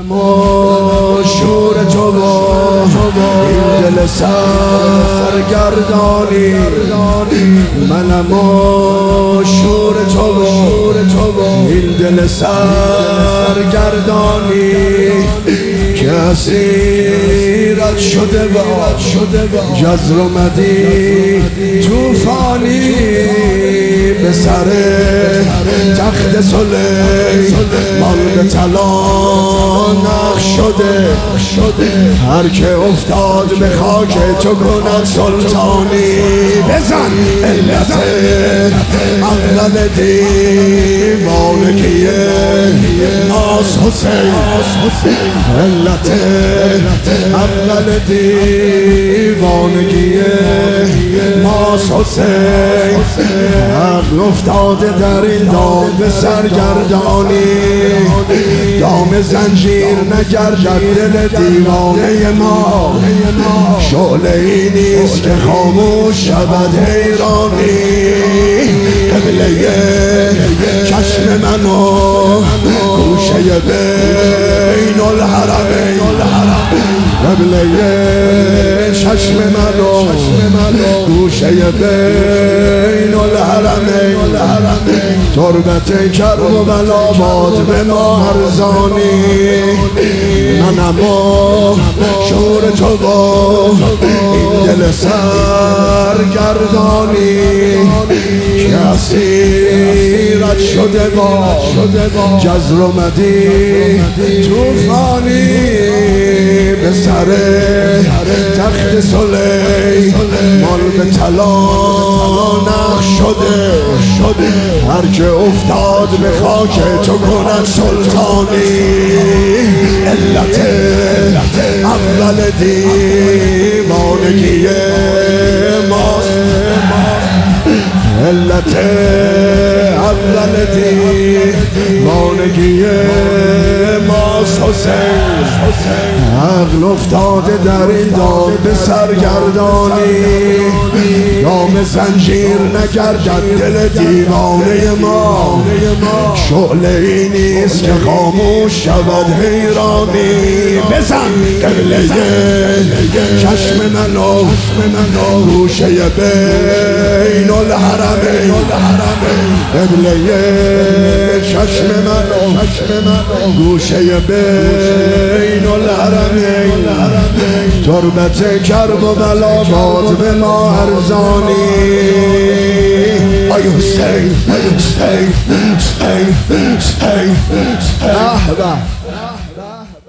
شور تو با این دل سرگردانی، منم شور تو با این دل سرگردانی که اسیرت شده با جزر اومدی توفانی به سر تخت سلیمان به طلا نقش شده. هر که افتاد به خاک تو کند سلطانی. بزن علت اول دیوانگیه ناز حسین، علت اول دیوانگیه ناز حسین. عقل افتاده در این دام به سرگردانی، دام زنجیر نگردد دل دیوانه ما. شعله ای نیست که خاموش شود حیرانی. قبله چشم منو گوشه بین الحرمین، قبله چشم منو گوشه بین الحرمین. تربت کرب و بلاباد به ما ارزانی، منم شور تو با این دل سرگردانی که اسیرت شده با جزر اومدی توفانی به سر تخت سلیمان به طلا نقش شده. هر که افتاد به خاک تو کند سلطانی. علت اول دیوانگیه ماست، علت اول دیوانگیه ماست حسین. عقل افتاده در این دام به سرگردانی، دام زنجیر نگردد دل دیوانه ما. شعله ای نیست که خاموش شود حیرانی. بزن قبله چشم منو گوشه بین الحرمین، قبله چشم منو گوشه بین الحرمین. تربت کرب و بلاباد به ما ارزانی. آی حسین حسین حسین حسین.